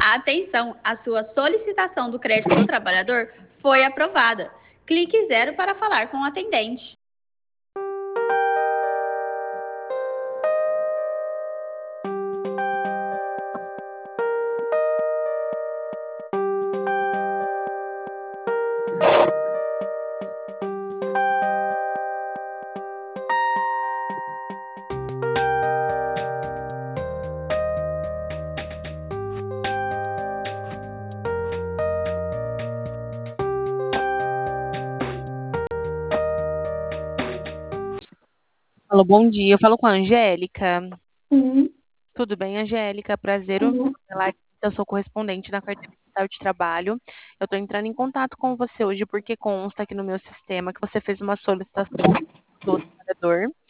Atenção, a sua solicitação do crédito do trabalhador foi aprovada. Clique 0 para falar com o atendente. Alô, bom dia. Eu falo com a Angélica. Sim, Tudo bem, Angélica? Prazer. sim. Eu sou correspondente da Carteira Digital de Trabalho. Eu estou entrando em contato com você hoje porque consta aqui no meu sistema que você fez uma solicitação do trabalhador